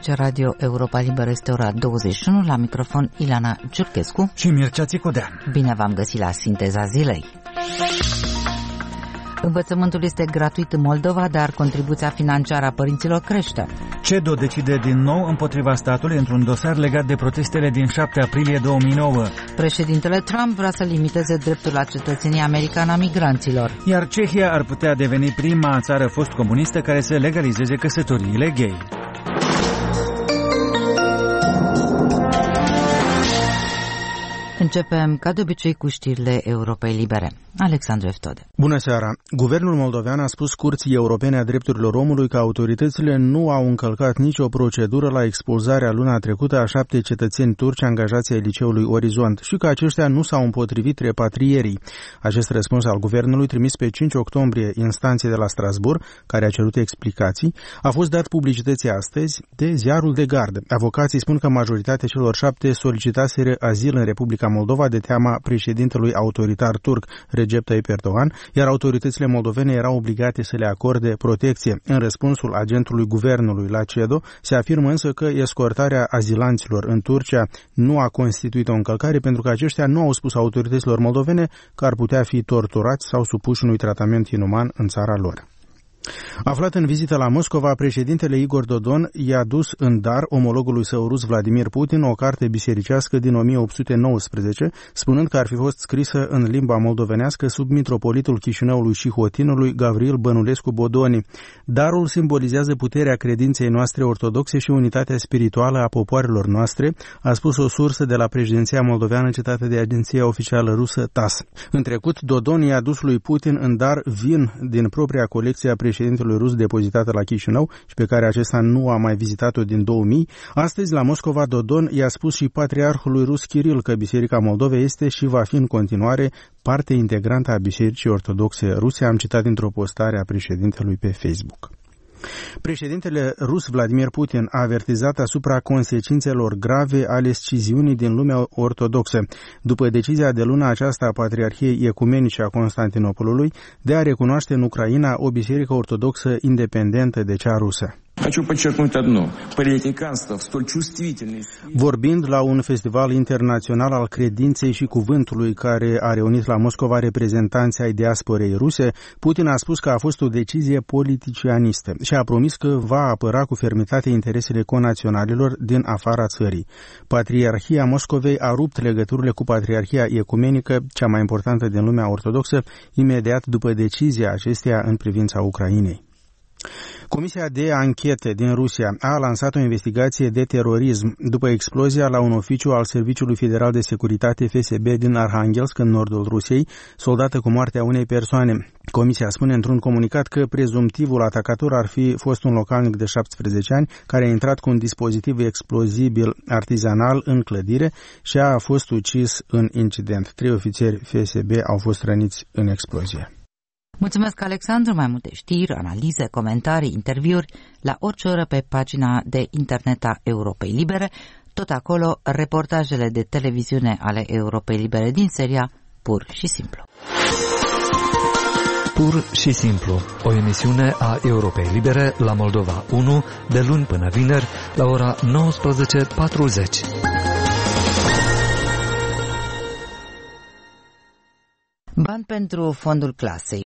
Aici Radio Europa Liberă, este ora 21, la microfon Ilana Ciurchescu și Mircea Țicodean. Bine v-am găsit la Sinteza Zilei. Învățământul este gratuit în Moldova, dar contribuția financiară a părinților crește. CEDO decide din nou împotriva statului într-un dosar legat de protestele din 7 aprilie 2009. Președintele Trump vrea să limiteze dreptul la cetățenie americană a migranților. Iar Cehia ar putea deveni prima țară fost-comunistă care să legalizeze căsătoriile gay. Începem, ca de obicei, cu știrile Europei Libere. Alexandru Eftode. Bună seara! Guvernul moldovean a spus Curții Europene a Drepturilor Omului că autoritățile nu au încălcat nicio procedură la expulzarea luna trecută a 7 cetățeni turci angajați ai liceului Orizont și că aceștia nu s-au împotrivit repatrierii. Acest răspuns al guvernului, trimis pe 5 octombrie instanței de la Strasbourg, care a cerut explicații, a fost dat publicității astăzi de Ziarul de Gard. Avocații spun că majoritatea celor 7 solicitaseră azil în Republica Moldova de teama președintelui autoritar turc Recep Tayyip Erdogan, iar autoritățile moldovene erau obligate să le acorde protecție. În răspunsul agentului guvernului la CEDO se afirmă însă că escortarea azilanților în Turcia nu a constituit o încălcare pentru că aceștia nu au spus autorităților moldovene că ar putea fi torturați sau supuși unui tratament inuman în țara lor. Aflat în vizită la Moscova, președintele Igor Dodon i-a dus în dar omologului său rus Vladimir Putin o carte bisericească din 1819, spunând că ar fi fost scrisă în limba moldovenească sub mitropolitul Chișinăului și Hotinului Gavril Bănulescu Bodoni. Darul simbolizează puterea credinței noastre ortodoxe și unitatea spirituală a popoarelor noastre, a spus o sursă de la președinția moldoveană citată de agenția oficială rusă TASS. În trecut, Dodon i-a dus lui Putin în dar vin din propria colecție a președintelui rus depozitată la Chișinău și pe care acesta nu a mai vizitat-o din 2000, astăzi la Moscova Dodon i-a spus și patriarhului rus Kiril că Biserica Moldovei este și va fi în continuare parte integrantă a Bisericii Ortodoxe Ruse, am citat dintr-o postare a președintelui pe Facebook. Președintele rus Vladimir Putin a avertizat asupra consecințelor grave ale sciziunii din lumea ortodoxă, după decizia de luna aceasta a Patriarhiei Ecumenice a Constantinopolului de a recunoaște în Ucraina o biserică ortodoxă independentă de cea rusă. Vorbind la un festival internațional al credinței și cuvântului care a reunit la Moscova reprezentanții ai diasporei ruse, Putin a spus că a fost o decizie politicianistă și a promis că va apăra cu fermitate interesele conaționalilor din afara țării. Patriarhia Moscovei a rupt legăturile cu Patriarhia Ecumenică, cea mai importantă din lumea ortodoxă, imediat după decizia acesteia în privința Ucrainei. Comisia de anchetă din Rusia a lansat o investigație de terorism după explozia la un oficiu al Serviciului Federal de Securitate FSB din Arhangelsk, în nordul Rusiei, soldată cu moartea unei persoane. Comisia spune într-un comunicat că prezumtivul atacator ar fi fost un localnic de 17 ani care a intrat cu un dispozitiv explozibil artizanal în clădire și a fost ucis în incident. 3 ofițeri FSB au fost răniți în explozie. Mulțumesc, Alexandru. Mai multe știri, analize, comentarii, interviuri la orice oră pe pagina de internet a Europei Libere. Tot acolo, reportajele de televiziune ale Europei Libere din seria Pur și Simplu. Pur și Simplu, o emisiune a Europei Libere la Moldova 1, de luni până vineri, la ora 19:40. Bani pentru fondul clasei.